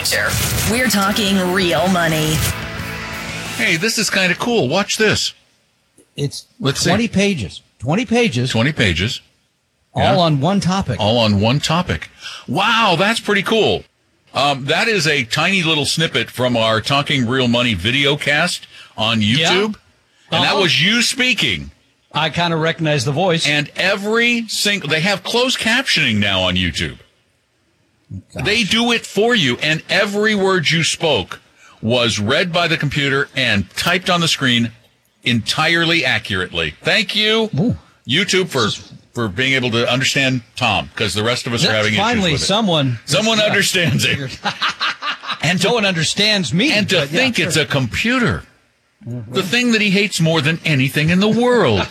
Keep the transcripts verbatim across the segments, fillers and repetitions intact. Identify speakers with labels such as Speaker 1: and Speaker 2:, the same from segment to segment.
Speaker 1: Factor. We're talking real money.
Speaker 2: Hey, this is kind of cool. Watch this.
Speaker 3: It's
Speaker 2: Let's
Speaker 3: twenty
Speaker 2: see.
Speaker 3: pages. twenty pages.
Speaker 2: twenty pages.
Speaker 3: All
Speaker 2: Yeah.
Speaker 3: on one topic.
Speaker 2: All on one topic. Wow, that's pretty cool. Um, that is a tiny little snippet from our Talking Real Money video cast on YouTube.
Speaker 3: Yeah.
Speaker 2: And that
Speaker 3: Uh-huh.
Speaker 2: was you speaking.
Speaker 3: I kind of recognize the voice.
Speaker 2: And every single, they have closed captioning now on YouTube.
Speaker 3: Gosh.
Speaker 2: They do it for you. And every word you spoke was read by the computer and typed on the screen entirely accurately. Thank you,
Speaker 3: Ooh.
Speaker 2: YouTube, for for being able to understand Tom, because the rest of us are having
Speaker 3: Finally,
Speaker 2: issues with it.
Speaker 3: someone
Speaker 2: Someone
Speaker 3: yeah.
Speaker 2: understands it. And
Speaker 3: No
Speaker 2: to,
Speaker 3: one understands me.
Speaker 2: and to
Speaker 3: but yeah,
Speaker 2: think
Speaker 3: sure.
Speaker 2: it's a computer. The thing that he hates more than anything in the world.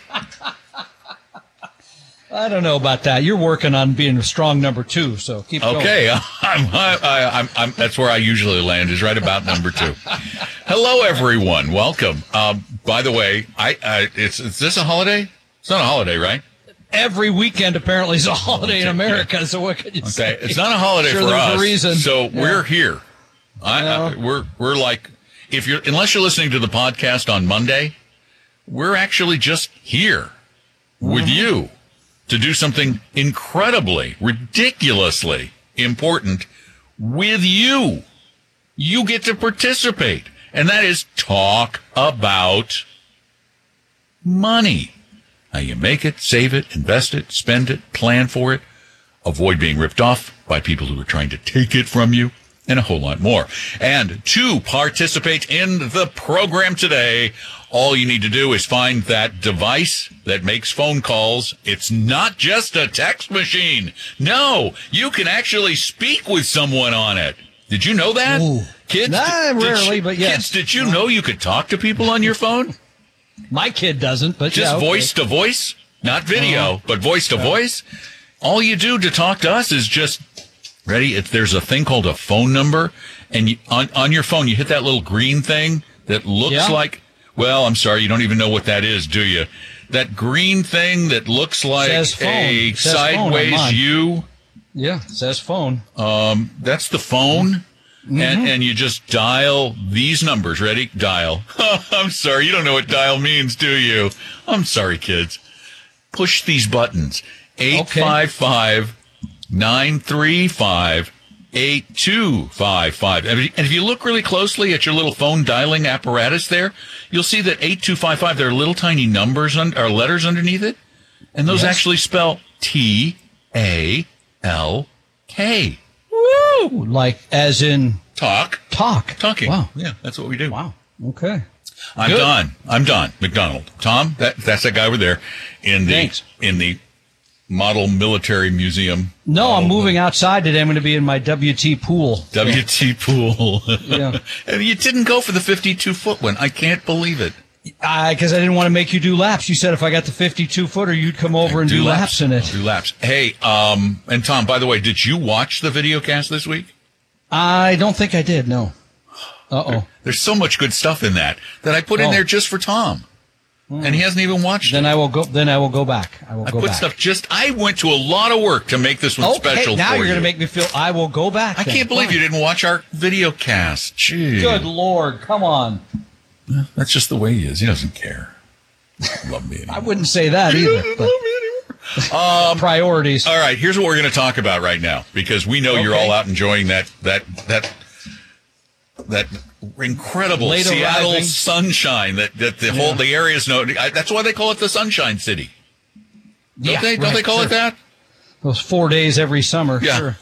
Speaker 3: I don't know about that. You're working on being a strong number two, so keep going.
Speaker 2: Okay, I'm, I, I, I'm, I'm, that's where I usually land, is right about number two. Hello, everyone. Welcome. Um, by the way, I, I it's is this a holiday? It's not a holiday, right?
Speaker 3: Every weekend apparently is a holiday in America, so what can you say?
Speaker 2: Okay, it's not a holiday
Speaker 3: Sure,
Speaker 2: for
Speaker 3: there's
Speaker 2: us.
Speaker 3: a reason.
Speaker 2: So
Speaker 3: Yeah.
Speaker 2: we're here. I, I,
Speaker 3: Yeah.
Speaker 2: we're we're like, if you're unless you're listening to the podcast on Monday, we're actually just here with
Speaker 3: Mm-hmm.
Speaker 2: you to do something incredibly, ridiculously important with you. You get to participate, and that is talk about money. How you make it, save it, invest it, spend it, plan for it, avoid being ripped off by people who are trying to take it from you, and a whole lot more. And to participate in the program today, all you need to do is find that device that makes phone calls. It's not just a text machine. No, you can actually speak with someone on it. Did you know that?
Speaker 3: Ooh.
Speaker 2: Kids?
Speaker 3: Nah,
Speaker 2: did- did
Speaker 3: rarely,
Speaker 2: you-
Speaker 3: but yes.
Speaker 2: Kids, did you know you could talk to people on your phone?
Speaker 3: My kid doesn't, but
Speaker 2: Just
Speaker 3: yeah, okay.
Speaker 2: voice to voice, not video,
Speaker 3: Uh-huh.
Speaker 2: but voice to voice. All you do to talk to us is just, ready? If there's a thing called a phone number, and you, on, on your phone, you hit that little green thing that looks
Speaker 3: Yeah.
Speaker 2: like, well, I'm sorry, you don't even know what that is, do you? That green thing that looks like
Speaker 3: Says phone.
Speaker 2: a
Speaker 3: Says phone on
Speaker 2: sideways
Speaker 3: mine.
Speaker 2: U.
Speaker 3: Yeah, it says phone.
Speaker 2: Um, that's the phone.
Speaker 3: Mm-hmm.
Speaker 2: And, and you just dial these numbers. Ready? Dial. I'm sorry. You don't know what dial means, do you? I'm sorry, kids. Push these buttons. eight five five, nine three five, eight two five five. And if you look really closely at your little phone dialing apparatus there, you'll see that eight two five five, there are little tiny numbers un- or letters underneath it. And those
Speaker 3: Yes.
Speaker 2: actually spell T A L K.
Speaker 3: Woo! Like, as in
Speaker 2: Talk.
Speaker 3: talk.
Speaker 2: Talking.
Speaker 3: Wow.
Speaker 2: Yeah, that's what we do.
Speaker 3: Wow. Okay.
Speaker 2: I'm
Speaker 3: Good.
Speaker 2: Don. I'm Don McDonald. Tom, that that's that guy over there in the
Speaker 3: Thanks.
Speaker 2: in the Model Military Museum.
Speaker 3: No, I'm
Speaker 2: Model-
Speaker 3: moving outside today. I'm going to be in my W T pool.
Speaker 2: W T pool.
Speaker 3: Yeah.
Speaker 2: And you didn't go for the fifty-two foot one. I can't believe it.
Speaker 3: Because I didn't want to make you do laps. You said if I got the fifty-two footer, you'd come over and do, laps. in it.
Speaker 2: Do laps. Hey, um, and Tom, by the way, did you watch the video cast this week?
Speaker 3: I don't think I did. No. Uh oh.
Speaker 2: There's so much good stuff in that that I put in
Speaker 3: Oh.
Speaker 2: there just for Tom, and he hasn't even watched
Speaker 3: Then
Speaker 2: it.
Speaker 3: I will go. Then I will go back. I will
Speaker 2: I
Speaker 3: go
Speaker 2: put
Speaker 3: back.
Speaker 2: stuff just. I went to a lot of work to make this one
Speaker 3: Okay,
Speaker 2: special
Speaker 3: now
Speaker 2: for
Speaker 3: you're
Speaker 2: you.
Speaker 3: going to make me feel. I will go back.
Speaker 2: I
Speaker 3: then.
Speaker 2: can't believe
Speaker 3: Fine.
Speaker 2: you didn't watch our video cast. Gee.
Speaker 3: Good Lord, come on.
Speaker 2: That's just the way he is. He doesn't care. Love me anymore.
Speaker 3: I wouldn't say that either. But
Speaker 2: Um,
Speaker 3: priorities.
Speaker 2: all right, here's what we're going to talk about right now, because we know you're
Speaker 3: Okay.
Speaker 2: all out enjoying that that that that incredible
Speaker 3: Late
Speaker 2: Seattle
Speaker 3: arriving.
Speaker 2: sunshine that that the whole the area's no. I, that's why they call it the Sunshine City. Don't
Speaker 3: Yeah,
Speaker 2: they? Don't
Speaker 3: right,
Speaker 2: they call
Speaker 3: sure.
Speaker 2: it that?
Speaker 3: Those four days every summer.
Speaker 2: Yeah.
Speaker 3: Sure.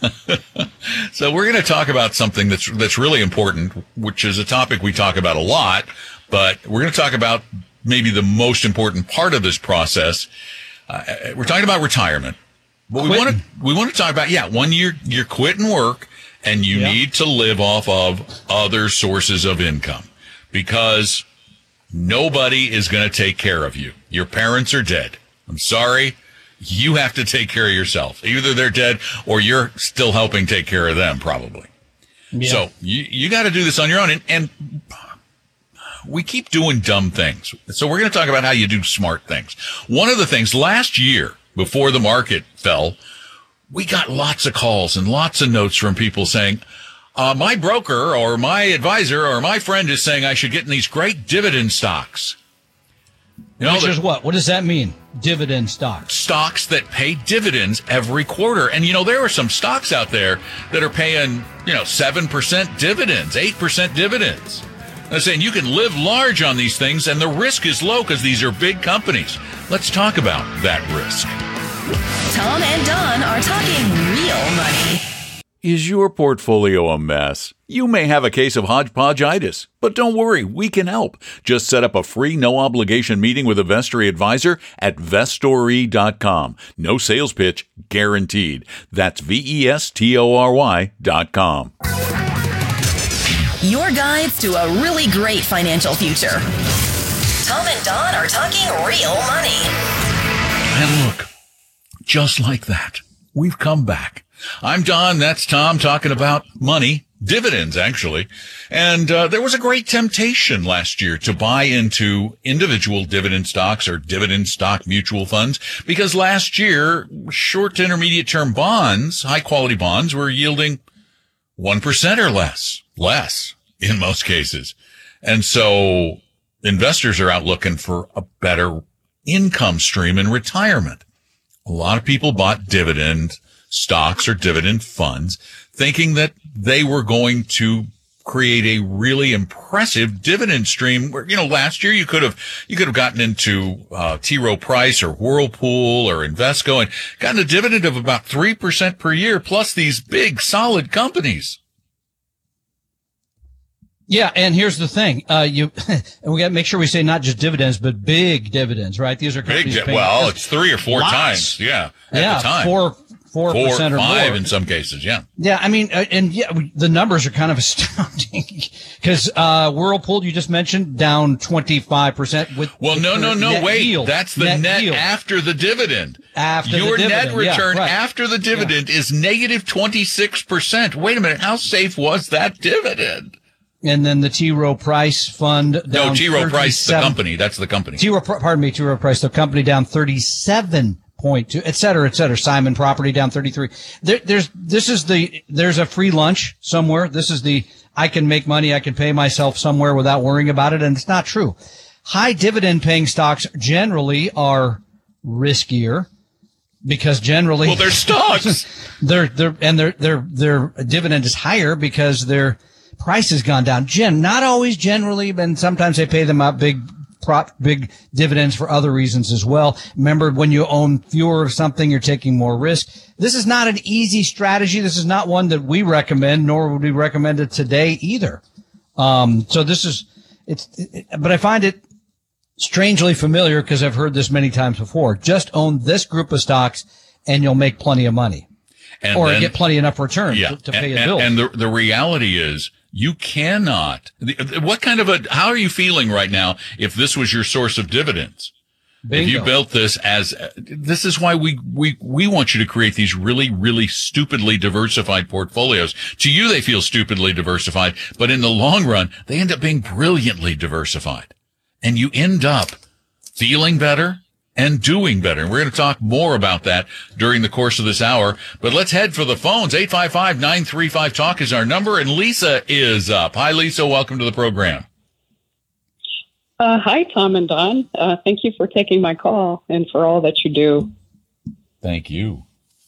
Speaker 2: So we're going to talk about something that's that's really important, which is a topic we talk about a lot, but we're going to talk about maybe the most important part of this process. Uh, we're talking about retirement. But we want to we want to talk about yeah, one year you're quitting work and you
Speaker 3: Yeah.
Speaker 2: need to live off of other sources of income, because nobody is going to take care of you. Your parents are dead. I'm sorry. You have to take care of yourself. Either they're dead or you're still helping take care of them, probably.
Speaker 3: Yeah.
Speaker 2: So you, you got to do this on your own. And, and we keep doing dumb things. So we're going to talk about how you do smart things. One of the things last year, before the market fell, we got lots of calls and lots of notes from people saying, uh, my broker or my advisor or my friend is saying I should get in these great dividend stocks. You know,
Speaker 3: Which is what? What does that mean? Dividend stocks.
Speaker 2: Stocks that pay dividends every quarter. And, you know, there are some stocks out there that are paying, you know, seven percent dividends, eight percent dividends. They're saying you can live large on these things, and the risk is low because these are big companies. Let's talk about that risk.
Speaker 1: Tom and Don are talking real money.
Speaker 4: Is your portfolio a mess? You may have a case of hodgepodgeitis, but don't worry, we can help. Just set up a free, no-obligation meeting with a Vestory advisor at vestory dot com. No sales pitch, guaranteed. That's V E S T O R Y dot com.
Speaker 1: Your guides to a really great financial future. Tom and Don are talking real money.
Speaker 2: And look, just like that, we've come back. I'm Don, that's Tom, talking about money, dividends, actually. And uh, there was a great temptation last year to buy into individual dividend stocks or dividend stock mutual funds, because last year, short to intermediate term bonds, high quality bonds, were yielding one percent or less, less in most cases. And so investors are out looking for a better income stream in retirement. A lot of people bought dividend stocks or dividend funds thinking that they were going to create a really impressive dividend stream where, you know, last year you could have, you could have gotten into, uh, T. Rowe Price or Whirlpool or Invesco and gotten a dividend of about three percent per year plus these big solid companies.
Speaker 3: Yeah, and here's the thing. Uh, you, and we got to make sure we say not just dividends, but big dividends, right? These are companies
Speaker 2: Big,
Speaker 3: paying
Speaker 2: well, it's three or four
Speaker 3: lots.
Speaker 2: times. Yeah. At
Speaker 3: yeah,
Speaker 2: the time.
Speaker 3: four, four,
Speaker 2: Four,
Speaker 3: percent or
Speaker 2: five
Speaker 3: more.
Speaker 2: in some cases. Yeah.
Speaker 3: Yeah, I mean, uh, and yeah, we, the numbers are kind of astounding because, uh, Whirlpool, you just mentioned, down twenty-five percent with.
Speaker 2: Well, no, no, no,
Speaker 3: net
Speaker 2: wait.
Speaker 3: yield.
Speaker 2: That's the net, net
Speaker 3: yield.
Speaker 2: after the dividend.
Speaker 3: After
Speaker 2: Your
Speaker 3: the
Speaker 2: net
Speaker 3: dividend.
Speaker 2: return
Speaker 3: Yeah, right.
Speaker 2: after the dividend yeah. is negative twenty-six percent. Wait a minute. How safe was that dividend?
Speaker 3: And then the T. Rowe Price fund down
Speaker 2: No, T. Rowe Price, the company. That's the company.
Speaker 3: T. Rowe, pardon me, T. Rowe Price, the company down thirty-seven point two, et cetera, et cetera. Simon Property down thirty-three. There, there's, this is the, there's a free lunch somewhere. This is the, I can make money, I can pay myself somewhere without worrying about it. And it's not true. High dividend paying stocks generally are riskier because generally.
Speaker 2: Well, they're stocks.
Speaker 3: they're, they're, and their, their, their dividend is higher because their price has gone down. Gen, not always generally, but sometimes they pay them out big prop, big dividends for other reasons as well. Remember, when you own fewer of something, you're taking more risk. This is not an easy strategy. This is not one that we recommend, nor would we recommend it today either. Um, so this is, it's, it, but I find it strangely familiar because I've heard this many times before. Just own this group of stocks and you'll make plenty of money. And or then, get plenty enough return
Speaker 2: yeah,
Speaker 3: to, to pay
Speaker 2: and,
Speaker 3: a bill.
Speaker 2: And the, the reality is, you cannot. What kind of a, how are you feeling right now if this was your source of dividends? Bingo. If you built this as, this is why we, we, we want you to create these really, really stupidly diversified portfolios. To you, they feel stupidly diversified, but in the long run, they end up being brilliantly diversified. And you end up feeling better and doing better. And we're going to talk more about that during the course of this hour. But let's head for the phones. eight five five, nine three five, talk is our number. And Lisa is up. Hi, Lisa. Welcome to the program.
Speaker 5: Uh, hi, Tom and Don. Uh, thank you for taking my call and for all that you do.
Speaker 2: Thank you.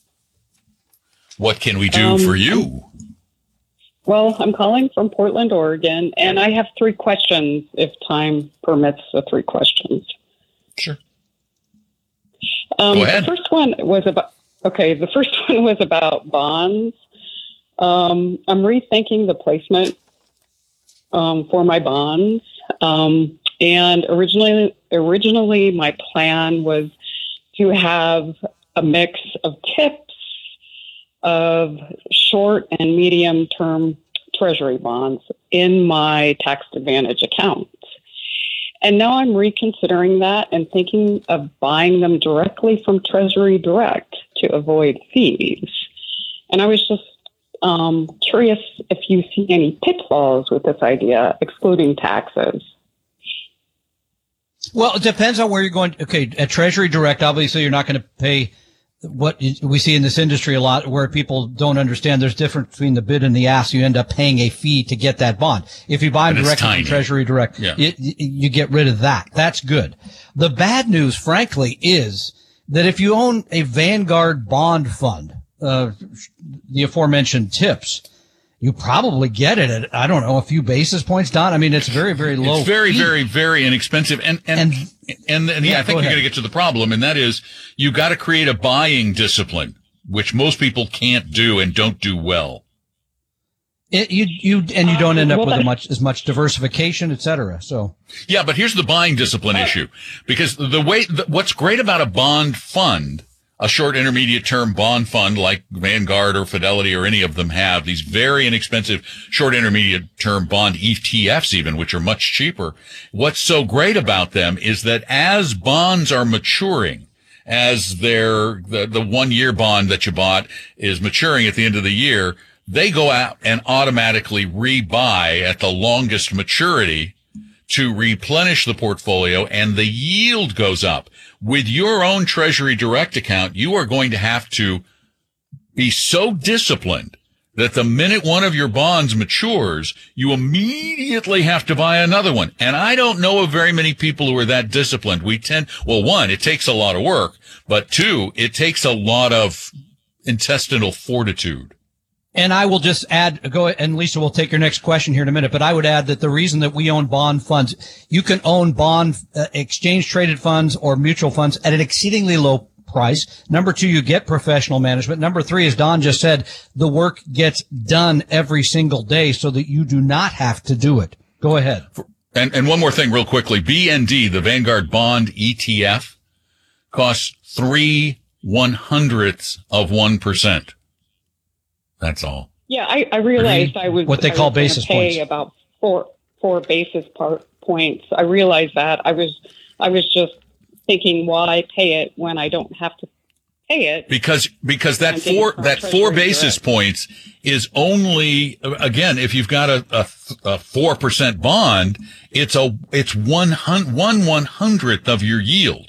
Speaker 2: What can we do
Speaker 5: um,
Speaker 2: for you?
Speaker 5: Well, I'm calling from Portland, Oregon, and I have three questions, if time permits the three questions.
Speaker 2: Sure.
Speaker 5: Um,
Speaker 2: Go ahead.
Speaker 5: The first one was about, okay, the first one was about bonds. Um, I'm rethinking the placement um, for my bonds. Um, and originally, originally my plan was to have a mix of tips of short and medium term treasury bonds in my tax advantage account. And now I'm reconsidering that and thinking of buying them directly from Treasury Direct to avoid fees. And I was just um, curious if you see any pitfalls with this idea, excluding taxes.
Speaker 3: Well, it depends on where you're going. Okay, at Treasury Direct, obviously you're not going to pay what we see in this industry a lot, where people don't understand there's difference between the bid and the ask. You end up paying a fee to get that bond. If you buy them directly from Treasury Direct,
Speaker 2: yeah.
Speaker 3: it, you get rid of that. That's good. The bad news, frankly, is that if you own a Vanguard bond fund, uh, the aforementioned tips, you probably get it at, I don't know, a few basis points, Don. I mean, it's very, very low.
Speaker 2: It's very,
Speaker 3: fee.
Speaker 2: very, very inexpensive. And, and, and, and, and yeah,
Speaker 3: yeah,
Speaker 2: I think
Speaker 3: go
Speaker 2: you're
Speaker 3: ahead.
Speaker 2: going to get to the problem. And that is you got to create a buying discipline, which most people can't do and don't do well.
Speaker 3: It, you, you, and you don't end up
Speaker 5: Well,
Speaker 3: with a
Speaker 5: that-
Speaker 3: much, as much diversification, et cetera. So.
Speaker 2: Yeah, but here's the buying discipline issue, because the way, the, what's great about a bond fund, a short intermediate term bond fund like Vanguard or Fidelity or any of them have, these very inexpensive short intermediate term bond E T Fs even, which are much cheaper. What's so great about them is that as bonds are maturing, as their, the, the one year bond that you bought is maturing at the end of the year, they go out and automatically rebuy at the longest maturity to replenish the portfolio, and the yield goes up. With your own Treasury Direct account, you are going to have to be so disciplined that the minute one of your bonds matures, you immediately have to buy another one. And I don't know of very many people who are that disciplined. We tend, well, one, it takes a lot of work, but two, it takes a lot of intestinal fortitude.
Speaker 3: And I will just add, go and Lisa will take your next question here in a minute, but I would add that the reason that we own bond funds, you can own bond uh, exchange traded funds or mutual funds at an exceedingly low price. Number two, you get professional management. Number three, as Don just said, the work gets done every single day so that you do not have to do it. Go ahead.
Speaker 2: And, and one more thing real quickly. B N D, the Vanguard Bond E T F, costs three one hundredths of one percent. That's all.
Speaker 5: Yeah, I, I realized I was
Speaker 3: What they
Speaker 5: I
Speaker 3: call
Speaker 5: was gonna
Speaker 3: basis
Speaker 5: pay
Speaker 3: points.
Speaker 5: about four four basis part points. I realized that. I was I was just thinking, why pay it when I don't have to pay it?
Speaker 2: Because, because that
Speaker 5: I'm getting
Speaker 2: four,
Speaker 5: from
Speaker 2: that
Speaker 5: Treasury
Speaker 2: four basis
Speaker 5: Direct.
Speaker 2: points is only, again, if you've got a, a, a four percent bond, it's a, it's one hundred, one one hundredth of your yield.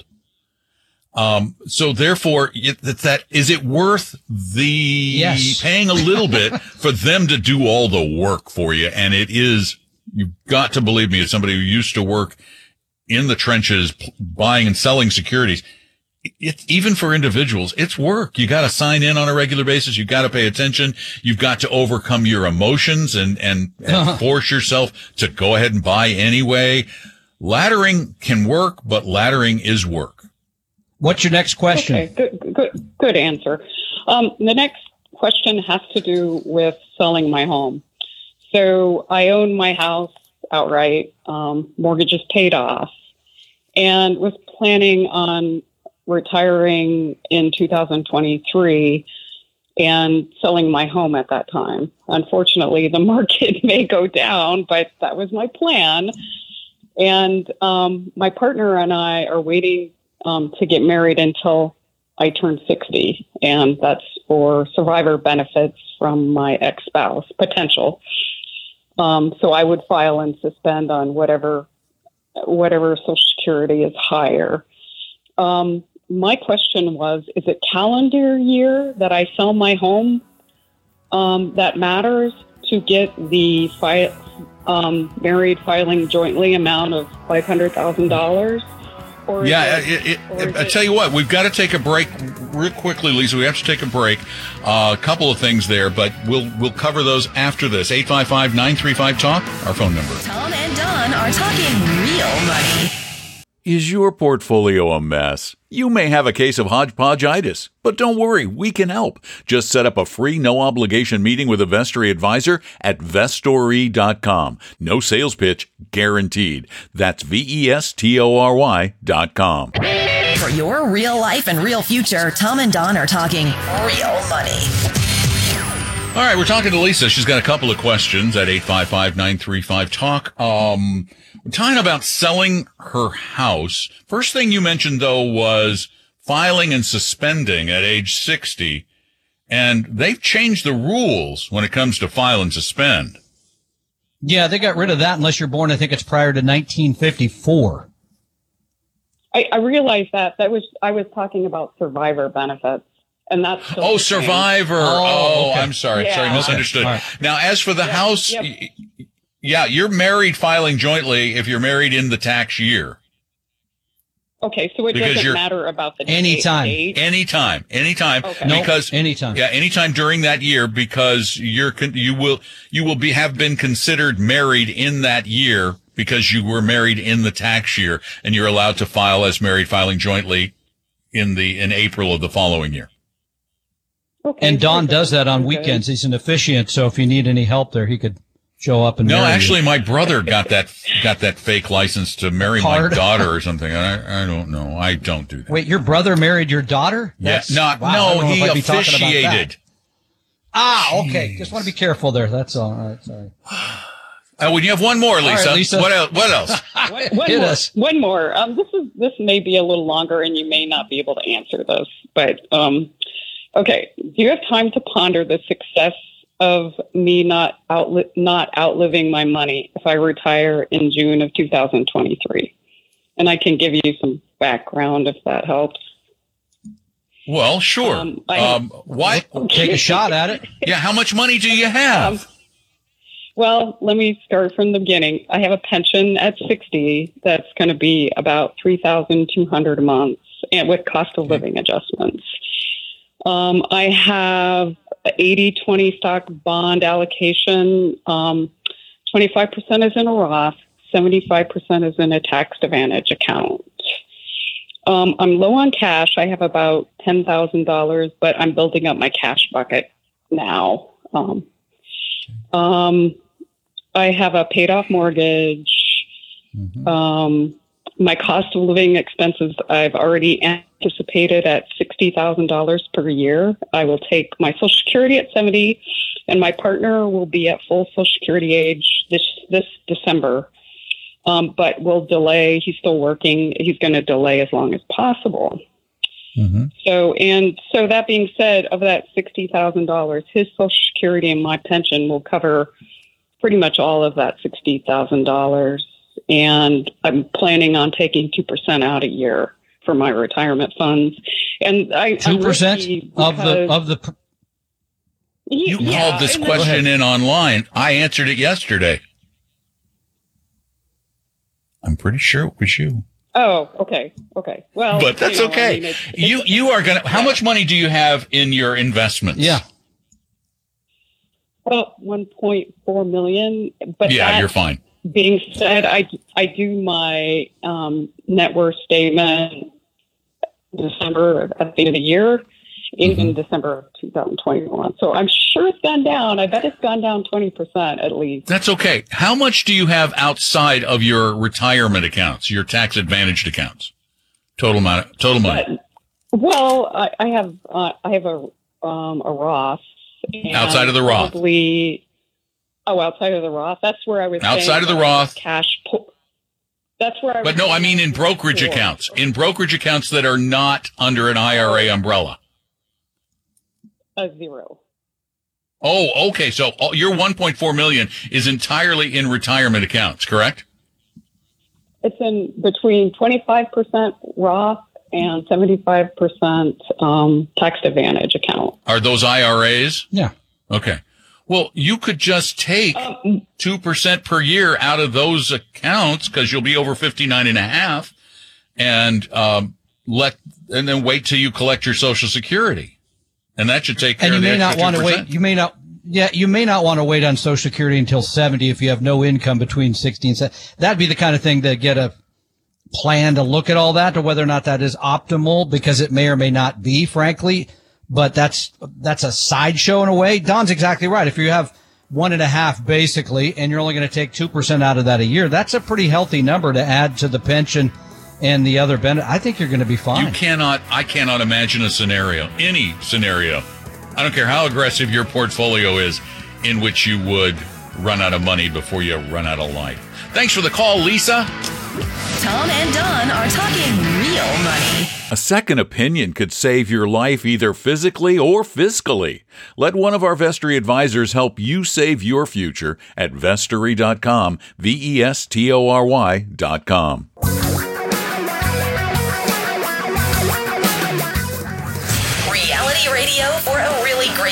Speaker 2: Um, so therefore, it, it's that, is it worth the
Speaker 3: Yes.
Speaker 2: paying a little bit for them to do all the work for you? And it is, you've got to believe me, as somebody who used to work in the trenches, p- buying and selling securities. It's even for individuals, it's work. You got to sign in on a regular basis. You got to pay attention. You've got to overcome your emotions and, and, and force yourself to go ahead and buy anyway. Laddering can work, but laddering is work.
Speaker 3: What's your next question?
Speaker 5: Okay, good, good, good answer. Um, the next question has to do with selling my home. So I own my house outright, um, mortgage is paid off, and was planning on retiring in two thousand twenty-three and selling my home at that time. Unfortunately, the market may go down, but that was my plan. And um, my partner and I are waiting Um, to get married until I turn sixty, and that's for survivor benefits from my ex-spouse, potential. Um, so I would file and suspend on whatever, whatever Social Security is higher. Um, my question was, is it calendar year that I sell my home um, that matters to get the fi- um, married filing jointly amount of five hundred thousand dollars? Or is
Speaker 2: Yeah,
Speaker 5: it-
Speaker 2: it, it,
Speaker 5: or is
Speaker 2: I
Speaker 5: it-
Speaker 2: tell you what, we've got to take a break real quickly, Lisa. We have to take a break. Uh, a couple of things there, but we'll we'll cover those after this. eight five five, nine three five, talk, our phone number.
Speaker 1: Tom and Don are talking real money.
Speaker 4: Is your portfolio a mess? You may have a case of hodgepodgeitis, but don't worry, we can help. Just set up a free no-obligation meeting with a Vestory advisor at vestory dot com. No sales pitch guaranteed. That's V E S T O R Y dot com.
Speaker 1: For your real life and real future, Tom and Don are talking real money.
Speaker 2: All right, we're talking to Lisa. She's got a couple of questions at eight five five, nine three five, talk. Um, we're talking about selling her house. First thing you mentioned, though, was filing and suspending at age sixty. And they've changed the rules when it comes to file and suspend.
Speaker 3: Yeah, they got rid of that unless you're born, I think it's prior to nineteen fifty-four.
Speaker 5: I, I realized that that was I was talking about survivor benefits. and that's still
Speaker 2: Oh,
Speaker 5: the same.
Speaker 2: Survivor.
Speaker 3: Oh,
Speaker 2: Oh,
Speaker 3: okay.
Speaker 2: I'm sorry.
Speaker 5: Yeah.
Speaker 2: Sorry,
Speaker 5: Okay.
Speaker 2: misunderstood.
Speaker 3: All right.
Speaker 2: Now, as for the
Speaker 5: Yeah,
Speaker 2: house,
Speaker 5: yep.
Speaker 2: y- yeah, you're married filing jointly if you're married in the tax year.
Speaker 5: Okay, so it
Speaker 2: Because
Speaker 5: doesn't
Speaker 2: you're-
Speaker 5: matter about the date-
Speaker 3: Anytime.
Speaker 5: date.
Speaker 2: Anytime, anytime,
Speaker 5: Okay.
Speaker 3: No,
Speaker 2: because
Speaker 3: anytime.
Speaker 2: yeah, anytime during that year, because you're con- you will you will be have been considered married in that year because you were married in the tax year, and you're allowed to file as married filing jointly in the in April of the following year.
Speaker 5: Okay,
Speaker 3: And Don
Speaker 5: perfect.
Speaker 3: does that on
Speaker 5: Okay.
Speaker 3: weekends. He's an officiant, so if you need any help there, he could show up and
Speaker 2: No,
Speaker 3: marry you.
Speaker 2: actually, my brother got that got that fake license to marry
Speaker 3: Card.
Speaker 2: my daughter or something. I I don't know. I don't do that.
Speaker 3: Wait, your brother married your daughter?
Speaker 2: yeah,
Speaker 3: That's-
Speaker 2: not
Speaker 3: wow, I
Speaker 2: no.
Speaker 3: don't know if
Speaker 2: He
Speaker 3: I'd be talking about that.
Speaker 2: officiated.
Speaker 3: Ah, okay. Just want to be careful there. That's all. All right, sorry.
Speaker 2: Uh, when you have one more, Lisa.
Speaker 3: right, Lisa.
Speaker 2: What else? What else?
Speaker 5: One, one
Speaker 3: Hit
Speaker 5: more.
Speaker 3: us.
Speaker 5: One more. Um, this is this may be a little longer, and you may not be able to answer this. But um, okay, do you have time to ponder the success of me not outli- not outliving my money if I retire in June of two thousand twenty-three? And I can give you some background if that helps.
Speaker 2: Well, sure.
Speaker 5: Um, I-
Speaker 2: um, why?
Speaker 3: Take a shot at it.
Speaker 2: Yeah. How much money do you have?
Speaker 5: Um, Well, let me start from the beginning. I have a pension at sixty that's going to be about three thousand two hundred dollars a month, and with cost of living adjustments. Um, I have eighty twenty stock bond allocation. Um, twenty-five percent is in a Roth, seventy-five percent is in a tax advantage account. Um, I'm low on cash. I have about ten thousand dollars, but I'm building up my cash bucket now. Um, um, I have a paid off mortgage.
Speaker 3: Mm-hmm.
Speaker 5: Um, my cost of living expenses, I've already anticipated at sixty thousand dollars per year. I will take my Social Security at seventy, and my partner will be at full Social Security age this, this December. Um, but we'll delay. He's still working. He's going to delay as long as possible.
Speaker 3: Mm-hmm.
Speaker 5: So, and so that being said, of that sixty thousand dollars, his Social Security and my pension will cover pretty much all of that sixty thousand dollars. And I'm planning on taking two percent out a year for my retirement funds. And I
Speaker 3: Two percent of the of the.
Speaker 2: You called this question in online. I answered it yesterday. I'm pretty sure it was you.
Speaker 5: Oh, okay, okay. Well,
Speaker 2: But that's
Speaker 5: you know,
Speaker 2: okay.
Speaker 5: I mean, it's- it's-
Speaker 2: You you are gonna. How much money do you have in your investments?
Speaker 3: Yeah.
Speaker 5: About one point four million. But
Speaker 2: Yeah,
Speaker 5: that
Speaker 2: you're fine.
Speaker 5: being said, I I do my um, net worth statement December at the end of the year, in, in December of two thousand twenty-one. So I'm sure it's gone down. I bet it's gone down twenty percent at least.
Speaker 2: That's okay. How much do you have outside of your retirement accounts, your tax advantaged accounts? Total amount. Total money.
Speaker 5: But, well, I, I have uh, I have a um, a Roth. and
Speaker 2: Outside of the Roth.
Speaker 5: Probably, oh, outside of the Roth. That's where I was.
Speaker 2: Outside
Speaker 5: saying
Speaker 2: of the
Speaker 5: that
Speaker 2: Roth.
Speaker 5: Cash. Po- that's where I.
Speaker 2: But
Speaker 5: was
Speaker 2: no, I mean in
Speaker 5: saying
Speaker 2: brokerage
Speaker 5: before.
Speaker 2: accounts. In brokerage accounts that are not under an I R A umbrella.
Speaker 5: A zero.
Speaker 2: Oh, okay. So all- your one point four million is entirely in retirement accounts, correct?
Speaker 5: It's in between twenty-five percent Roth and seventy-five percent um, tax advantage account.
Speaker 2: Are those I R As?
Speaker 3: Yeah.
Speaker 2: Okay. Well, you could just take
Speaker 5: Um,
Speaker 2: two percent per year out of those accounts because you'll be over fifty-nine and a half and, um, let, and then wait till you collect your Social Security. And that should take care
Speaker 3: And you
Speaker 2: of the
Speaker 3: may not
Speaker 2: extra
Speaker 3: want to
Speaker 2: two percent.
Speaker 3: wait. You may not. Yeah, you may not want to wait on Social Security until seventy if you have no income between sixty and seventy. That'd be the kind of thing to get a plan to look at all that, to whether or not that is optimal, because it may or may not be, frankly. But that's that's a sideshow in a way. Don's exactly right. If you have one and a half basically, and you're only going to take two percent out of that a year, that's a pretty healthy number to add to the pension and the other benefit. I think you're going to be fine.
Speaker 2: You cannot, I cannot imagine a scenario, any scenario. I don't care how aggressive your portfolio is, in which you would run out of money before you run out of life. Thanks for the call, Lisa.
Speaker 1: Tom and Don are talking real money.
Speaker 4: A second opinion could save your life either physically or fiscally. Let one of our Vestory advisors help you save your future at vestory dot com, V E S T O R Y dot com.
Speaker 1: Reality Radio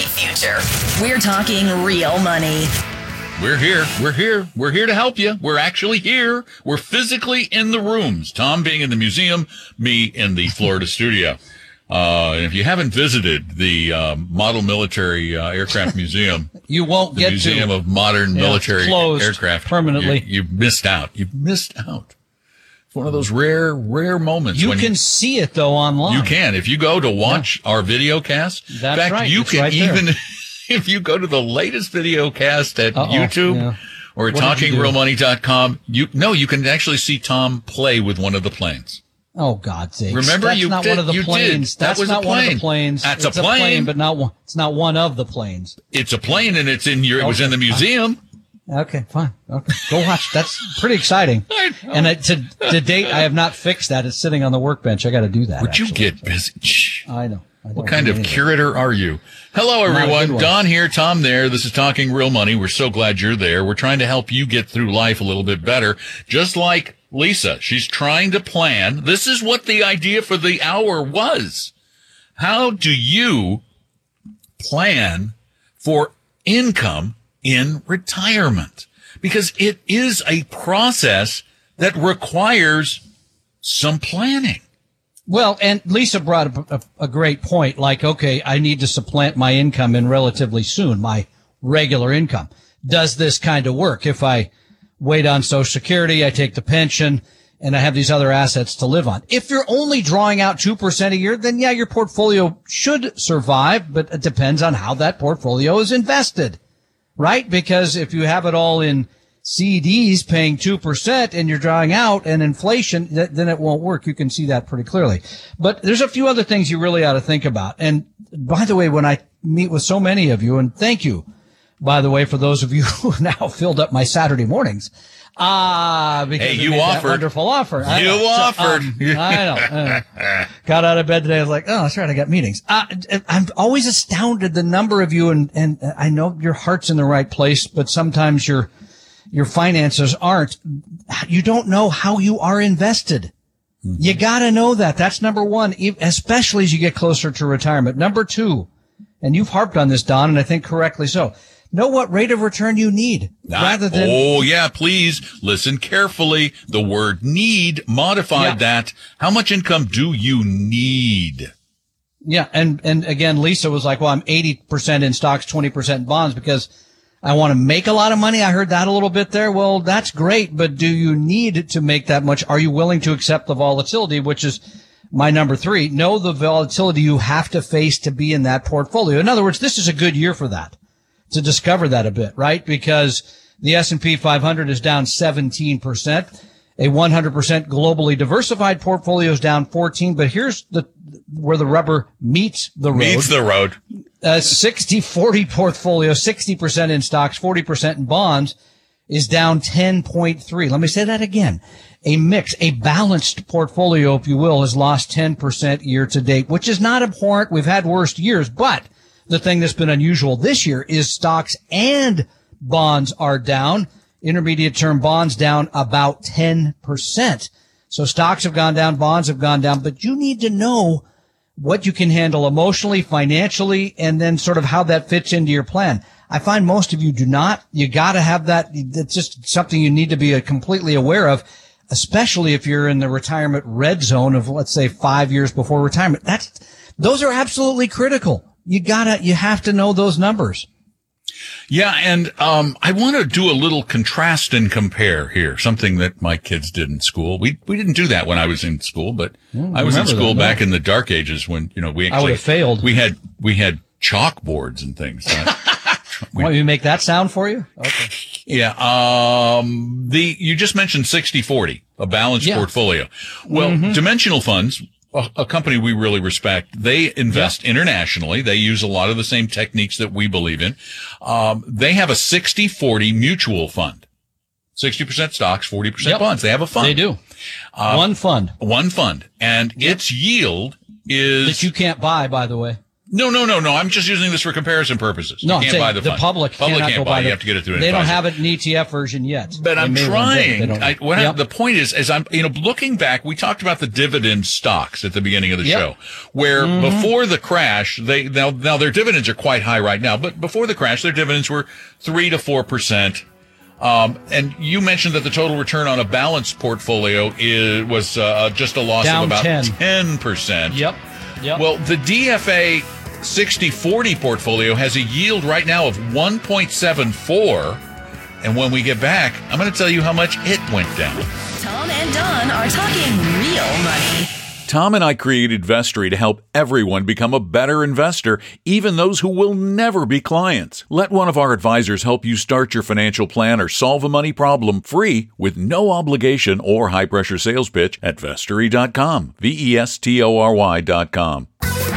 Speaker 1: bright future. We're talking real money.
Speaker 2: We're here. We're here. We're here to help you. We're actually here. We're physically in the rooms. Tom being in the museum, me in the Florida studio. Uh, and if you haven't visited the um, Model Military uh, Aircraft Museum,
Speaker 3: you won't
Speaker 2: the
Speaker 3: get
Speaker 2: Museum
Speaker 3: to
Speaker 2: of Modern
Speaker 3: yeah,
Speaker 2: Military Aircraft
Speaker 3: permanently.
Speaker 2: You, you missed out. You missed out. It's one of those rare, rare moments.
Speaker 3: You
Speaker 2: when
Speaker 3: can
Speaker 2: you,
Speaker 3: see it though online.
Speaker 2: You can if you go to watch yeah. our video cast.
Speaker 3: That's
Speaker 2: in fact,
Speaker 3: right.
Speaker 2: you
Speaker 3: it's
Speaker 2: can
Speaker 3: right
Speaker 2: even
Speaker 3: there.
Speaker 2: if you go to the latest video cast at
Speaker 3: Uh-oh,
Speaker 2: YouTube.
Speaker 3: Yeah.
Speaker 2: Or at talking real money dot com, you no, you can actually see Tom play with one of the planes.
Speaker 3: Oh, God's sake!
Speaker 2: Remember,
Speaker 3: that's
Speaker 2: you
Speaker 3: not
Speaker 2: did,
Speaker 3: one of the
Speaker 2: you
Speaker 3: planes.
Speaker 2: Did. That
Speaker 3: That's
Speaker 2: was
Speaker 3: not
Speaker 2: a
Speaker 3: one of
Speaker 2: plane.
Speaker 3: the planes.
Speaker 2: That's
Speaker 3: it's
Speaker 2: a plane.
Speaker 3: a plane, but not one. It's not one of the planes.
Speaker 2: It's a plane, and it's in your. It was in the museum.
Speaker 3: Okay, fine. Okay, go watch. That's pretty exciting. And I, to to date, I have not fixed that. It's sitting on the workbench. I got to do that.
Speaker 2: Would
Speaker 3: actually.
Speaker 2: you get busy?
Speaker 3: I know. I
Speaker 2: What kind of curator are you? Hello, everyone. Don here, Tom there. This is Talking Real Money. We're so glad you're there. We're trying to help you get through life a little bit better, just like Lisa. She's trying to plan. This is what the idea for the hour was. How do you plan for income in retirement? Because it is a process that requires some planning.
Speaker 3: Well, and Lisa brought up a, a great point. Like, okay, I need to supplant my income in relatively soon, my regular income. Does this kind of work? If I wait on Social Security, I take the pension, and I have these other assets to live on. If you're only drawing out two percent a year, then yeah, your portfolio should survive, but it depends on how that portfolio is invested, right? Because if you have it all in C Ds paying two percent and you're drawing out and inflation, th- then it won't work. You can see that pretty clearly. But there's a few other things you really ought to think about. And by the way, when I meet with so many of you, and thank you, by the way, for those of you who now filled up my Saturday mornings, ah, because
Speaker 2: hey,
Speaker 3: you
Speaker 2: you
Speaker 3: made
Speaker 2: offered.
Speaker 3: That wonderful offer. I
Speaker 2: You
Speaker 3: know.
Speaker 2: offered.
Speaker 3: So, um, I know. I know. Got out of bed today. I was like, oh, that's right. I got meetings. Uh, I'm always astounded the number of you, and, and I know your heart's in the right place, but sometimes your your finances aren't. You don't know how you are invested. Mm-hmm. You got to know that. That's number one, especially as you get closer to retirement. Number two, and you've harped on this, Don, and I think correctly so. Know what rate of return you need
Speaker 2: Not,
Speaker 3: rather than.
Speaker 2: Oh, yeah, please listen carefully. The word need modified
Speaker 3: Yeah.
Speaker 2: that. How much income do you need?
Speaker 3: Yeah. And, and again, Lisa was like, well, I'm eighty percent in stocks, twenty percent in bonds because I want to make a lot of money. I heard that a little bit there. Well, that's great, but do you need to make that much? Are you willing to accept the volatility, which is my number three? Know the volatility you have to face to be in that portfolio. In other words, this is a good year for that, to discover that a bit, right? Because the S and P five hundred is down seventeen percent. A one hundred percent globally diversified portfolio is down fourteen. But here's the where the rubber meets the road.
Speaker 2: Meets the road.
Speaker 3: A sixty forty portfolio, sixty percent in stocks, forty percent in bonds, is down ten point three. Let me say that again. A mix, a balanced portfolio, if you will, has lost ten percent year to date, which is not abhorrent. We've had worse years, but the thing that's been unusual this year is stocks and bonds are down. Intermediate term bonds down about ten percent. So stocks have gone down, bonds have gone down, but you need to know what you can handle emotionally, financially, and then sort of how that fits into your plan. I find most of you do not. You got to have that. It's just something you need to be completely aware of, especially if you're in the retirement red zone of, let's say, five years before retirement. That's, those are absolutely critical. You gotta, you have to know those numbers.
Speaker 2: Yeah, and um, I want to do a little contrast and compare here, something that my kids did in school. We we didn't do that when I was in school, but
Speaker 3: Mm,
Speaker 2: I was in school
Speaker 3: that,
Speaker 2: back
Speaker 3: no.
Speaker 2: in the dark ages when, you know, we actually
Speaker 3: I would have failed.
Speaker 2: We had we had chalkboards and things.
Speaker 3: Want me to make that sound for you? Okay.
Speaker 2: Yeah. Um, the, you just mentioned sixty forty, a balanced
Speaker 3: Yeah.
Speaker 2: portfolio. Well,
Speaker 3: Mm-hmm.
Speaker 2: Dimensional Funds, a, a company we really respect, they invest
Speaker 3: Yeah.
Speaker 2: internationally. They use a lot of the same techniques that we believe in. Um, they have a sixty forty mutual fund. sixty percent stocks, forty percent
Speaker 3: Yep.
Speaker 2: bonds. They have a fund.
Speaker 3: They do.
Speaker 2: Uh,
Speaker 3: One fund
Speaker 2: One fund. And its yield is
Speaker 3: that you can't buy, by the way.
Speaker 2: No, no, no, no. I'm just using this for comparison purposes.
Speaker 3: No,
Speaker 2: you
Speaker 3: I'm
Speaker 2: can't
Speaker 3: saying
Speaker 2: buy the
Speaker 3: the
Speaker 2: fund.
Speaker 3: public
Speaker 2: Public
Speaker 3: cannot
Speaker 2: can't
Speaker 3: go
Speaker 2: buy.
Speaker 3: buy
Speaker 2: You
Speaker 3: the-
Speaker 2: have to get it through an
Speaker 3: They don't
Speaker 2: advisor.
Speaker 3: have it in E T F version yet.
Speaker 2: But
Speaker 3: They
Speaker 2: I'm
Speaker 3: may one day,
Speaker 2: trying.
Speaker 3: they don't-
Speaker 2: I, what I-
Speaker 3: Yep.
Speaker 2: the point is, is I'm, you know, looking back, we talked about the dividend stocks at the beginning of the
Speaker 3: Yep.
Speaker 2: show, where
Speaker 3: Mm-hmm.
Speaker 2: before the crash, they now, now their dividends are quite high right now, but before the crash, their dividends were three to four percent. Um, and you mentioned that the total return on a balanced portfolio is was uh, just a loss
Speaker 3: Down
Speaker 2: of about
Speaker 3: ten.
Speaker 2: ten percent.
Speaker 3: Yep. Yep.
Speaker 2: Well, the D F A sixty forty portfolio has a yield right now of one point seven four. And when we get back, I'm going to tell you how much it went down.
Speaker 1: Tom and Don are talking real money.
Speaker 4: Tom and I created Vestory to help everyone become a better investor, even those who will never be clients. Let one of our advisors help you start your financial plan or solve a money problem free with no obligation or high-pressure sales pitch at vestory dot com. V E S T O R Y dot com.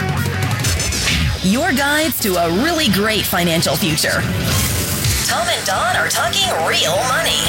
Speaker 1: Your guides to a really great financial future. Tom and Don are talking real money.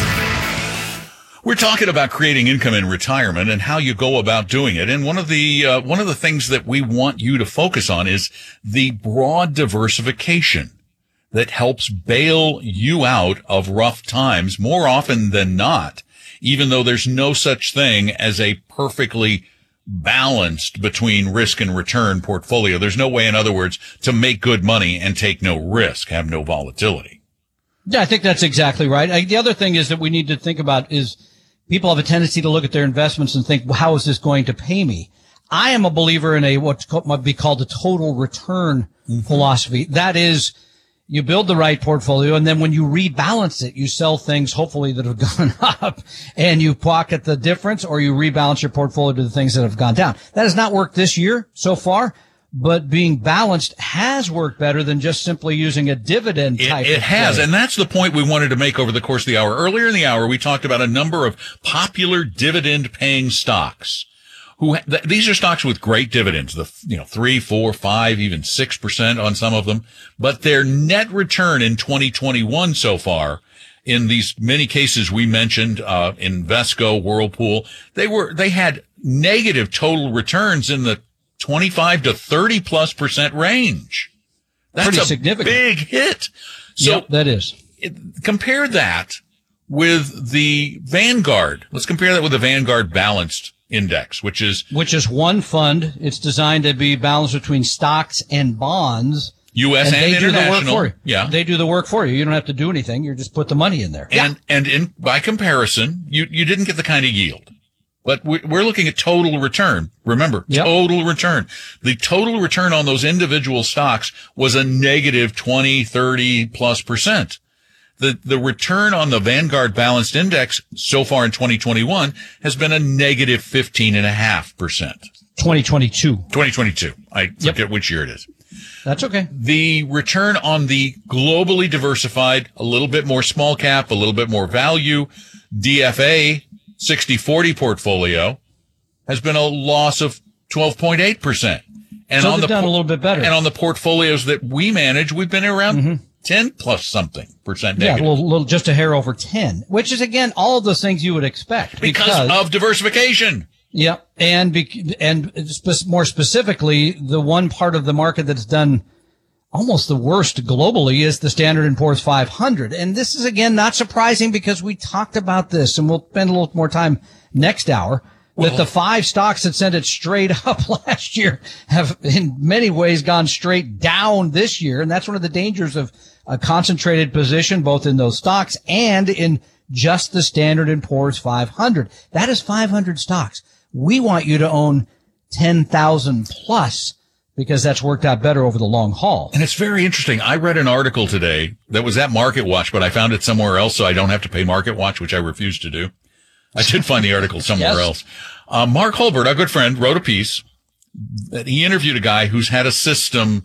Speaker 2: We're talking about creating income in retirement and how you go about doing it. And one of the uh, one of the things that we want you to focus on is the broad diversification that helps bail you out of rough times more often than not, even though there's no such thing as a perfectly balanced between risk and return portfolio. There's no way, in other words, to make good money and take no risk, have no volatility.
Speaker 3: Yeah, I think that's exactly right. I, the other thing is that we need to think about is people have a tendency to look at their investments and think, well, how is this going to pay me? I am a believer in a what might be called a total return mm-hmm. philosophy. That is, you build the right portfolio, and then when you rebalance it, you sell things hopefully that have gone up, and you pocket the difference, or you rebalance your portfolio to the things that have gone down. That has not worked this year so far, but being balanced has worked better than just simply using a dividend type.
Speaker 2: It, it
Speaker 3: of
Speaker 2: has,
Speaker 3: play.
Speaker 2: and that's the point we wanted to make over the course of the hour. Earlier in the hour, we talked about a number of popular dividend-paying stocks. Who th- these are stocks with great dividends, the you know three, four, five, even six percent on some of them, but their net return in twenty twenty-one so far, in these many cases we mentioned, uh, Invesco, Whirlpool, they were they had negative total returns in the twenty-five to thirty plus percent range. That's
Speaker 3: Pretty
Speaker 2: a
Speaker 3: significant.
Speaker 2: big hit. So
Speaker 3: Yep, that is.
Speaker 2: it, compare that with the Vanguard. Let's compare that with the Vanguard Balanced Index, which is
Speaker 3: Which is one fund. It's designed to be balanced between stocks and bonds.
Speaker 2: U S and,
Speaker 3: they do the work
Speaker 2: international.
Speaker 3: for you.
Speaker 2: Yeah.
Speaker 3: They do the work for you. You don't have to do anything. You just put the money in there.
Speaker 2: And, and in, by comparison, you, you didn't get the kind of yield. But we- we're looking at total return. Remember,
Speaker 3: Yep.
Speaker 2: total return. The total return on those individual stocks was a negative twenty, thirty plus percent. The, the return on the Vanguard Balanced Index so far in twenty twenty-one has been a negative fifteen and a half percent.
Speaker 3: twenty twenty-two.
Speaker 2: twenty twenty-two. I
Speaker 3: Yep.
Speaker 2: forget which year it is.
Speaker 3: That's okay.
Speaker 2: The return on the globally diversified, a little bit more small cap, a little bit more value, D F A sixty forty portfolio has been a loss of twelve point eight percent. And
Speaker 3: So
Speaker 2: on
Speaker 3: they've
Speaker 2: the
Speaker 3: done
Speaker 2: por-
Speaker 3: a little bit better.
Speaker 2: And on the portfolios that we manage, we've been around
Speaker 3: Mm-hmm.
Speaker 2: ten plus something percent
Speaker 3: Yeah, a
Speaker 2: negative.
Speaker 3: little, little, just a hair over ten, which is, again, all of those things you would expect.
Speaker 2: because of diversification.
Speaker 3: Yeah, and bec- and spe- more specifically, the one part of the market that's done almost the worst globally is the Standard and Poor's five hundred. And this is, again, not surprising because we talked about this, and we'll spend a little more time next hour, that the five stocks that sent it straight up last year have in many ways gone straight down this year. And that's one of the dangers of a concentrated position, both in those stocks and in just the Standard and Poor's five hundred. That is five hundred stocks. We want you to own ten thousand plus because that's worked out better over the long haul.
Speaker 2: And it's very interesting. I read an article today that was at MarketWatch, but I found it somewhere else, so I don't have to pay MarketWatch, which I refuse to do. I did find the article somewhere
Speaker 3: Yes.
Speaker 2: else. Uh, Mark Holbert, our good friend, wrote a piece that he interviewed a guy who's had a system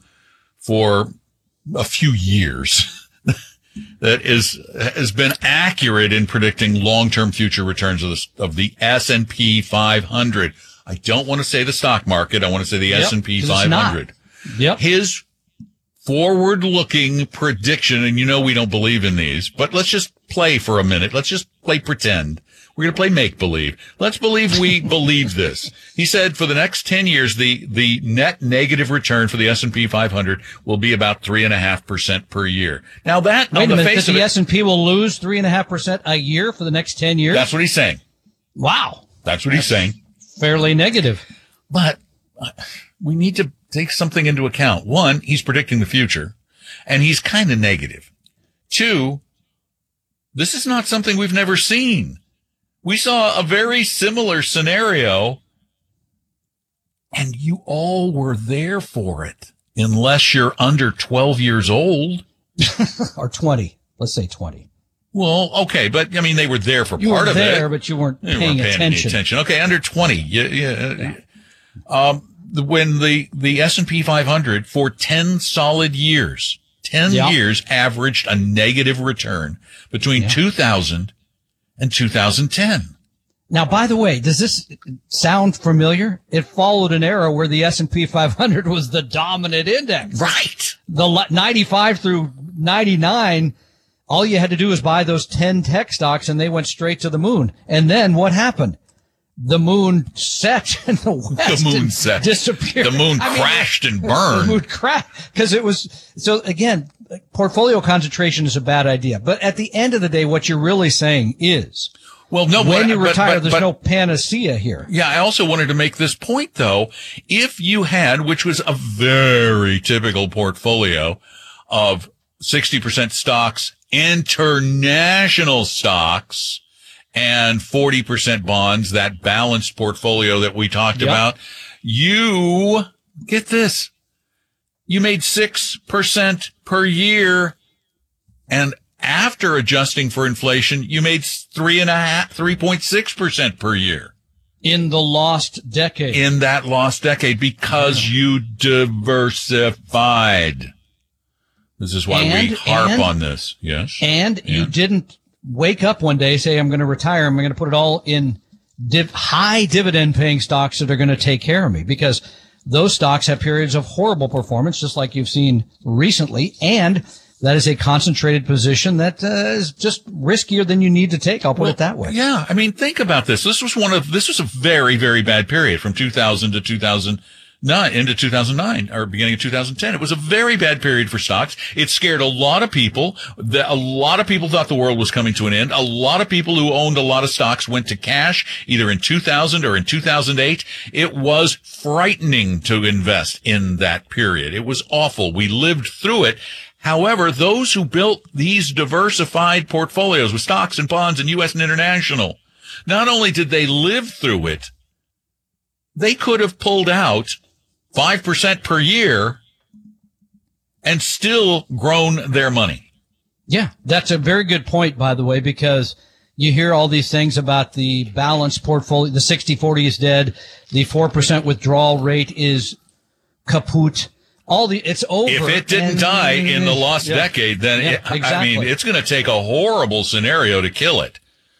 Speaker 2: for a few years that is has been accurate in predicting long-term future returns of the of the S and P five hundred. I don't want to say the stock market. I want to say the
Speaker 3: Yep,
Speaker 2: S and P
Speaker 3: 'cause it's
Speaker 2: five
Speaker 3: not.
Speaker 2: hundred.
Speaker 3: Yep.
Speaker 2: His forward-looking prediction, and you know we don't believe in these, but let's just play for a minute. Let's just play pretend. We're going to play make-believe. Let's believe we believe this. He said for the next ten years, the, the net negative return for the S and P five hundred will be about three point five percent per year. Now that,
Speaker 3: Wait
Speaker 2: on
Speaker 3: a
Speaker 2: the
Speaker 3: minute,
Speaker 2: face
Speaker 3: that
Speaker 2: of
Speaker 3: the
Speaker 2: it,
Speaker 3: S and P will lose three point five percent a year for the next ten years?
Speaker 2: that's what he's saying.
Speaker 3: Wow.
Speaker 2: That's what he's saying.
Speaker 3: Fairly negative.
Speaker 2: But uh, we need to take something into account. One, he's predicting the future, and he's kind of negative. Two, this is not something we've never seen. We saw a very similar scenario, and you all were there for it, unless you're under twelve years old.
Speaker 3: Or twenty. Let's say twenty.
Speaker 2: Well, okay, but I mean, they were there for
Speaker 3: You
Speaker 2: part
Speaker 3: were
Speaker 2: of
Speaker 3: there,
Speaker 2: it.
Speaker 3: but you weren't
Speaker 2: You
Speaker 3: paying,
Speaker 2: weren't paying any
Speaker 3: attention.
Speaker 2: attention. Okay, under twenty. Yeah, yeah. yeah. Um, the- when the, the S and P five hundred for ten solid years, ten
Speaker 3: Yeah.
Speaker 2: years averaged a negative return between
Speaker 3: Yeah.
Speaker 2: two thousand and two thousand ten.
Speaker 3: Now, by the way, does this sound familiar? It followed an era where the S and P five hundred was the dominant index.
Speaker 2: Right.
Speaker 3: The li- ninety-five through ninety-nine, all you had to do was buy those ten tech stocks and they went straight to the moon. And then what happened? The moon set in the west.
Speaker 2: The moon
Speaker 3: and
Speaker 2: set.
Speaker 3: Disappeared.
Speaker 2: The moon
Speaker 3: I mean,
Speaker 2: crashed and
Speaker 3: The
Speaker 2: burned.
Speaker 3: moon crashed because it was, so again, portfolio concentration is a bad idea. But at the end of the day, what you're really saying is,
Speaker 2: Well, no,
Speaker 3: when
Speaker 2: but-
Speaker 3: you
Speaker 2: but-
Speaker 3: retire,
Speaker 2: but-
Speaker 3: there's
Speaker 2: but-
Speaker 3: no panacea here.
Speaker 2: Yeah, I also wanted to make this point, though. If you had, which was a very typical portfolio of sixty percent stocks, international stocks, and forty percent bonds, that balanced portfolio that we talked
Speaker 3: Yep.
Speaker 2: about, you, get this, you made six percent per year, and after adjusting for inflation, you made three and a half, three point six percent per year
Speaker 3: In the lost decade.
Speaker 2: in that lost decade because you diversified. This is why
Speaker 3: And-
Speaker 2: we harp
Speaker 3: and-
Speaker 2: on this. Yes.
Speaker 3: And
Speaker 2: Yeah.
Speaker 3: you didn't wake up one day, say, I'm going to retire. I'm going to put it all in div- high dividend paying stocks that are going to take care of me, because those stocks have periods of horrible performance, just like you've seen recently. And that is a concentrated position that uh, is just riskier than you need to take. I'll put it that way.
Speaker 2: Yeah. I mean, think about this. This was one of, this was a very, very bad period from two thousand to two thousand nine into two thousand nine or beginning of two thousand ten. It was a very bad period for stocks. It scared a lot of people. The, a lot of people thought the world was coming to an end. A lot of people who owned a lot of stocks went to cash either in two thousand or in two thousand eight. It was frightening to invest in that period. It was awful. We lived through it. However, those who built these diversified portfolios with stocks and bonds and U S and international, not only did they live through it, they could have pulled out five percent per year and still grown their money.
Speaker 3: Yeah, that's a very good point, by the way, because you hear all these things about the balanced portfolio. The sixty forty is dead. The four percent withdrawal rate is kaput. All the, it's over.
Speaker 2: If it didn't
Speaker 3: and-
Speaker 2: die in the lost
Speaker 3: Yeah.
Speaker 2: decade, then
Speaker 3: Yeah,
Speaker 2: it, I
Speaker 3: exactly.
Speaker 2: mean, it's going to take a horrible scenario to kill it.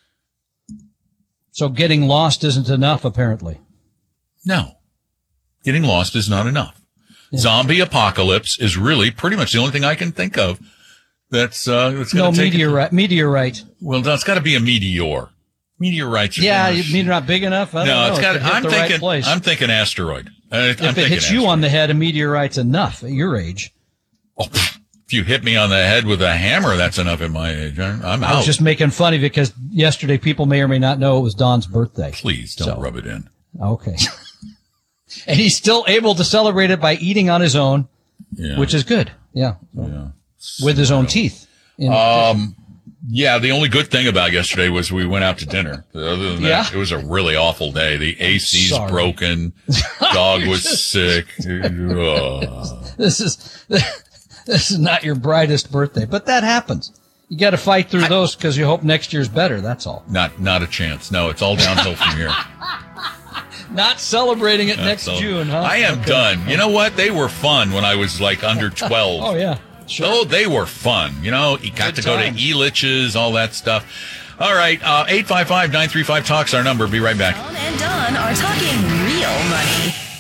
Speaker 3: So getting lost isn't enough, apparently.
Speaker 2: No, getting lost is not enough. Zombie apocalypse is really pretty much the only thing I can think of. That's, uh, that's
Speaker 3: No
Speaker 2: going to take.
Speaker 3: meteorite. Meteorite.
Speaker 2: Well, no, it's got to be a meteor. Meteorites. Are
Speaker 3: Yeah,
Speaker 2: gonna-
Speaker 3: you mean not big enough? I don't
Speaker 2: No,
Speaker 3: know.
Speaker 2: it's
Speaker 3: It
Speaker 2: got.
Speaker 3: could hit
Speaker 2: I'm
Speaker 3: the right
Speaker 2: thinking.
Speaker 3: place.
Speaker 2: I'm thinking asteroid. Uh, I'm
Speaker 3: if it
Speaker 2: thinking
Speaker 3: hits you
Speaker 2: asteroid.
Speaker 3: on the head, a meteorite's enough at your age.
Speaker 2: Oh, pff, if you hit me on the head with a hammer, that's enough at my age. I'm, I'm
Speaker 3: I
Speaker 2: out.
Speaker 3: was just making fun of you because yesterday people may or may not know it was Don's birthday.
Speaker 2: Please don't
Speaker 3: So-
Speaker 2: rub it in.
Speaker 3: Okay. And he's still able to celebrate it by eating on his own,
Speaker 2: Yeah.
Speaker 3: which is good. Yeah.
Speaker 2: yeah.
Speaker 3: With his own teeth. In
Speaker 2: Um. Yeah, the only good thing about yesterday was we went out to dinner. Other than that,
Speaker 3: Yeah?
Speaker 2: it was a really awful day. The A C's
Speaker 3: Sorry.
Speaker 2: broken. Dog was sick. Ugh.
Speaker 3: This is this is not your brightest birthday, but that happens. You got to fight through those because you hope next year's better. That's all.
Speaker 2: Not, not a chance. No, it's all downhill from here.
Speaker 3: Not celebrating it
Speaker 2: Yeah,
Speaker 3: next
Speaker 2: so
Speaker 3: June, huh?
Speaker 2: I am
Speaker 3: Okay.
Speaker 2: done. You know what? They were fun when I was like under twelve.
Speaker 3: Oh yeah, sure.
Speaker 2: Oh, they were fun. You know, you got
Speaker 3: Good
Speaker 2: to go
Speaker 3: times.
Speaker 2: to E-Liches, all that stuff. All right, uh, eight five five, nine three five, talks our number. Be right back.
Speaker 1: Tom and Don are talking real money.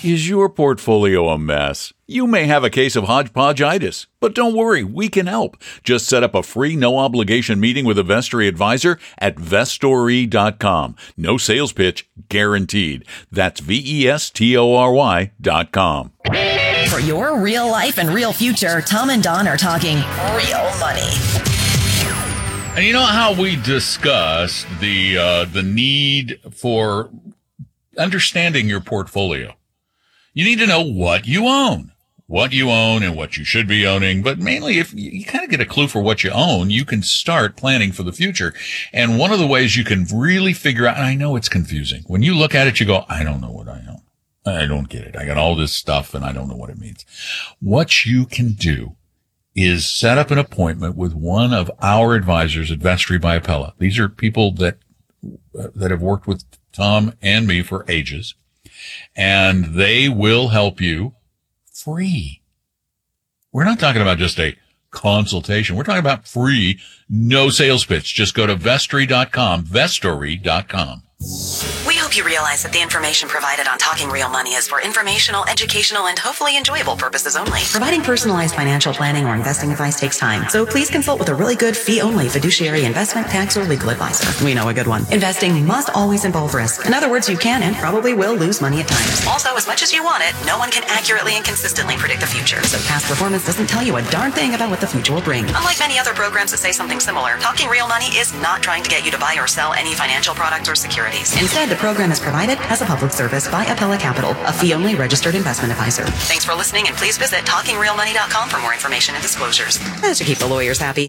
Speaker 4: Is your portfolio a mess? You may have a case of hodgepodgeitis, but don't worry, we can help. Just set up a free no-obligation meeting with a Vestory advisor at vestory dot com. No sales pitch guaranteed. That's V E S T O R Y dot com.
Speaker 1: For your real life and real future, Tom and Don are talking real money.
Speaker 2: And you know how we discussed the uh, the need for understanding your portfolio? You need to know what you own, what you own and what you should be owning. But mainly, if you, you kind of get a clue for what you own, you can start planning for the future. And one of the ways you can really figure out, and I know it's confusing, when you look at it, you go, I don't know what I own. I don't get it. I got all this stuff and I don't know what it means. What you can do is set up an appointment with one of our advisors at Vestory by Appella. These are people that uh, that have worked with Tom and me for ages. And they will help you free. We're not talking about just a consultation. We're talking about free, no sales pitch. Just go to vestory dot com, vestory dot com.
Speaker 1: We hope you realize that the information provided on Talking Real Money is for informational, educational, and hopefully enjoyable purposes only. Providing personalized financial planning or investing advice takes time, so please consult with a really good fee-only fiduciary investment, tax, or legal advisor. We know a good one. Investing must always involve risk. In other words, you can and probably will lose money at times. Also, as much as you want it, no one can accurately and consistently predict the future, so past performance doesn't tell you a darn thing about what the future will bring. Unlike many other programs that say something similar, Talking Real Money is not trying to get you to buy or sell any financial products or securities. Instead, the program is provided as a public service by Appella Capital, a fee-only registered investment advisor. Thanks for listening, and please visit talking real money dot com for more information and disclosures. That should keep the lawyers happy.